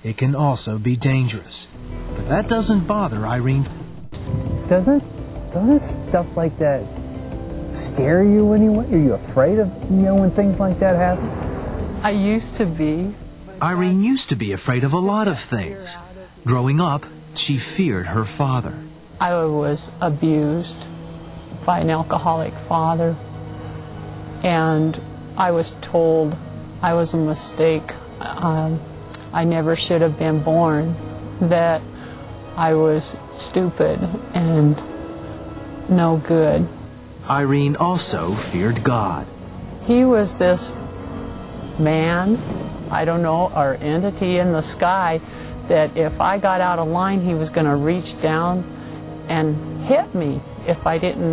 it can also be dangerous. But that doesn't bother Irene. Doesn't stuff like that scare you anyway? Are you afraid of, when things like that happen? I used to be. Irene used to be afraid of a lot of things. Growing up, she feared her father. I was abused by an alcoholic father, and I was told I was a mistake. I never should have been born, that I was stupid and no good. Irene also feared God. He was this man, I don't know, or entity in the sky, that if I got out of line, he was going to reach down and hit me if I didn't,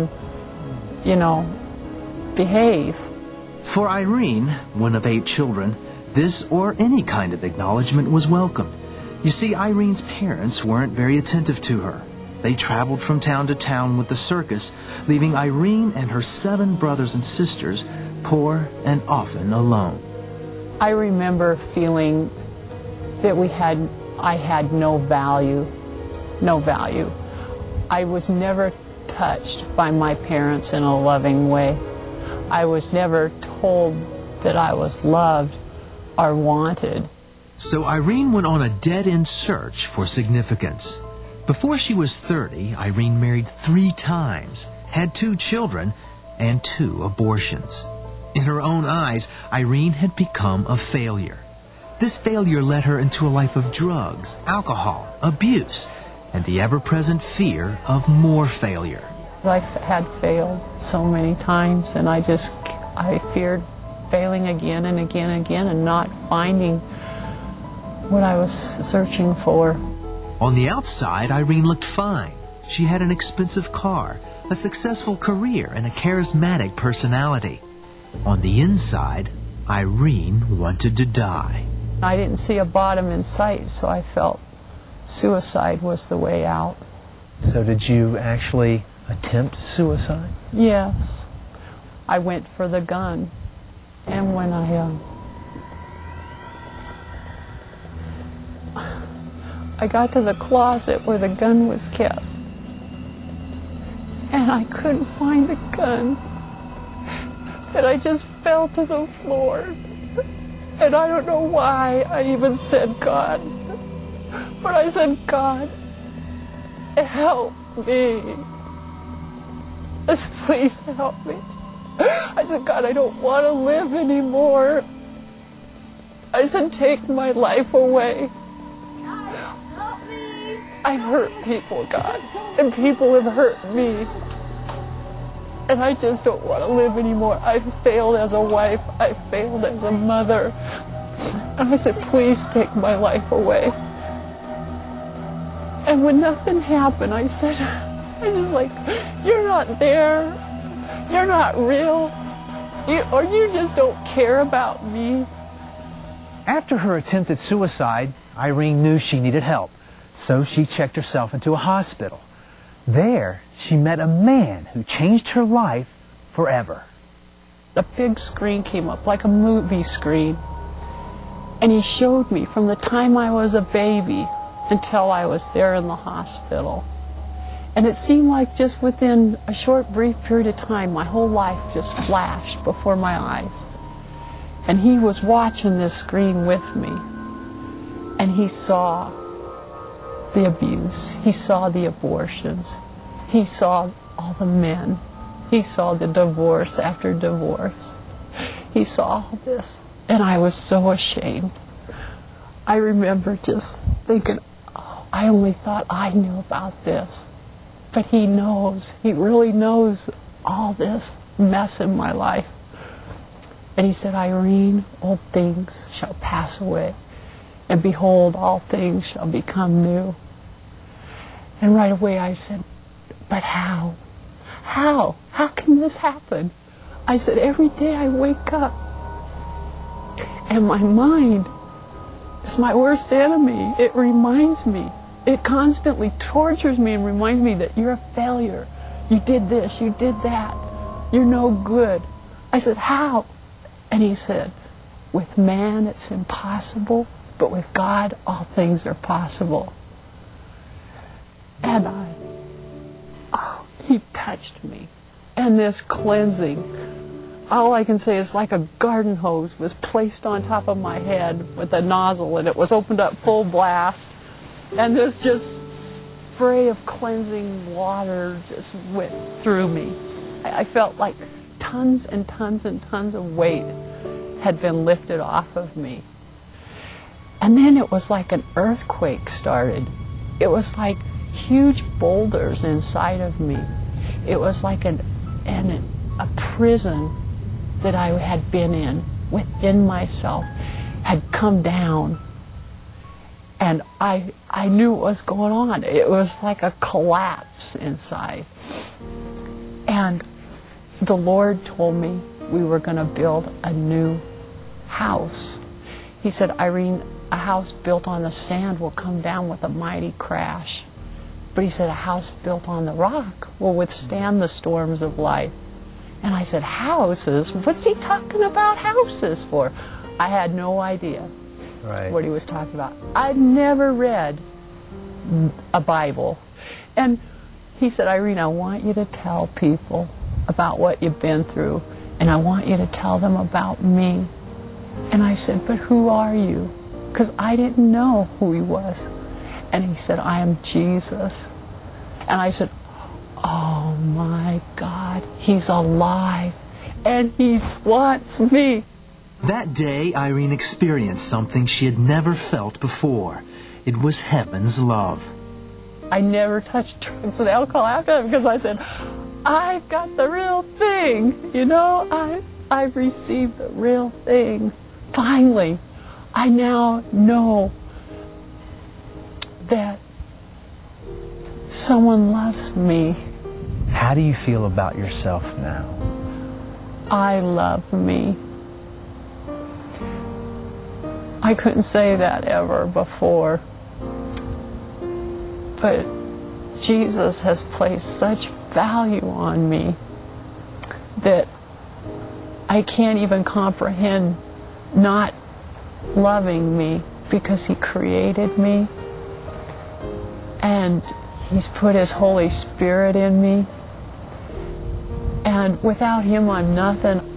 behave. For Irene, one of 8 children, this or any kind of acknowledgement was welcome. You see, Irene's parents weren't very attentive to her. They traveled from town to town with the circus, leaving Irene and her 7 brothers and sisters poor and often alone. I remember feeling that I had no value. No value. I was never touched by my parents in a loving way. I was never told that I was loved or wanted. So Irene went on a dead-end search for significance. Before she was 30, Irene married 3 times, had 2 children, and 2 abortions. In her own eyes, Irene had become a failure. This failure led her into a life of drugs, alcohol, abuse, and the ever-present fear of more failure. I had failed so many times, and I feared failing again and again and again and not finding what I was searching for. On the outside, Irene looked fine. She had an expensive car, a successful career, and a charismatic personality. On the inside, Irene wanted to die. I didn't see a bottom in sight, so I felt suicide was the way out. So did you actually attempt suicide? Yes. I went for the gun. And when I got to the closet where the gun was kept, and I couldn't find the gun, and I just fell to the floor. And I don't know why I even said God, but I said, God, help me. Please help me. I said, God, I don't want to live anymore. I said, take my life away. I've hurt people, God, and people have hurt me. And I just don't want to live anymore. I've failed as a wife. I've failed as a mother. And I said, please take my life away. And when nothing happened, I was like, you're not there. You're not real. Or you just don't care about me. After her attempt at suicide, Irene knew she needed help. So she checked herself into a hospital. There, she met a man who changed her life forever. A big screen came up, like a movie screen. And he showed me from the time I was a baby until I was there in the hospital. And it seemed like just within a short, brief period of time, my whole life just flashed before my eyes. And he was watching this screen with me. And he saw the abuse. He saw the abortions. He saw all the men. He saw the divorce after divorce. He saw all this. And I was so ashamed. I remember just thinking, oh, I only thought I knew about this. But he knows. He really knows all this mess in my life. And he said, Irene, old things shall pass away. And behold, all things shall become new. And right away I said, but how? How? How can this happen? I said, every day I wake up, and my mind is my worst enemy. It reminds me. It constantly tortures me and reminds me that you're a failure. You did this. You did that. You're no good. I said, how? And he said, with man it's impossible, But with God, all things are possible. And He touched me. And this cleansing, all I can say is like a garden hose was placed on top of my head with a nozzle, and it was opened up full blast. And this just spray of cleansing water just went through me. I felt like tons and tons and tons of weight had been lifted off of me. And then it was like an earthquake started. It was like huge boulders inside of me. It was like a prison that I had been in within myself had come down. And I knew what was going on. It was like a collapse inside. And the Lord told me we were going to build a new house. He said, Irene, a house built on the sand will come down with a mighty crash. But he said, a house built on the rock will withstand the storms of life. And I said, houses? What's he talking about houses for? I had no idea what he was talking about. I'd never read a Bible. And he said, Irene, I want you to tell people about what you've been through, and I want you to tell them about me. And I said, but who are you? Because I didn't know who he was. And he said, I am Jesus. And I said, oh my God, he's alive, and he wants me. That day, Irene experienced something she had never felt before. It was heaven's love. I never touched drugs and alcohol after that because I said, I've got the real thing. You know, I've received the real thing. Finally, I now know that someone loves me. How do you feel about yourself now? I love me. I couldn't say that ever before. But Jesus has placed such value on me that I can't even comprehend not loving me, because He created me and He's put His Holy Spirit in me. And without Him, I'm nothing.